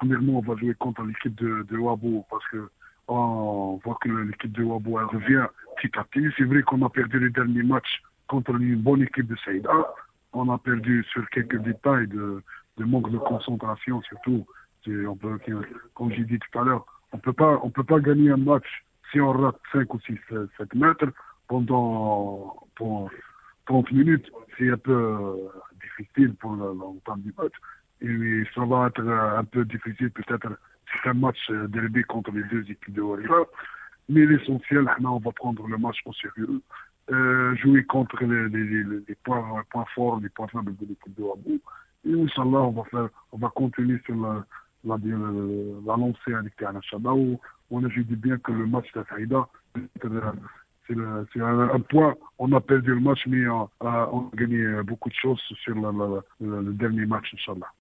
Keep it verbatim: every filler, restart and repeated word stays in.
premièrement, on va jouer contre l'équipe de, de Wabou parce que on voit que l'équipe de Wabou elle revient petit à petit. C'est vrai qu'on a perdu les derniers matchs contre une bonne équipe de Saïda. On a perdu sur quelques détails de, de manque de concentration, surtout. On peut, comme j'ai dit tout à l'heure, on peut pas, on peut pas gagner un match si on rate cinq ou six, sept mètres pendant, pendant trente minutes. C'est un peu difficile pour le, le temps du match. Et ça va être un peu difficile peut-être c'est un match derby contre les deux équipes de Warrior. Mais l'essentiel, on va prendre le match au sérieux, euh, jouer contre les, les, les, les, points, les points forts, les points faibles de l'équipe de Wabou. Et Inch'Allah, on va faire, on va continuer sur la, la, la lancée avec Tiana Chaba où on a dit bien que le match de Saïda, c'est, le, c'est un, un point, on a perdu le match, mais on a, on a gagné beaucoup de choses sur la, la, la, le dernier match, Inch'Allah.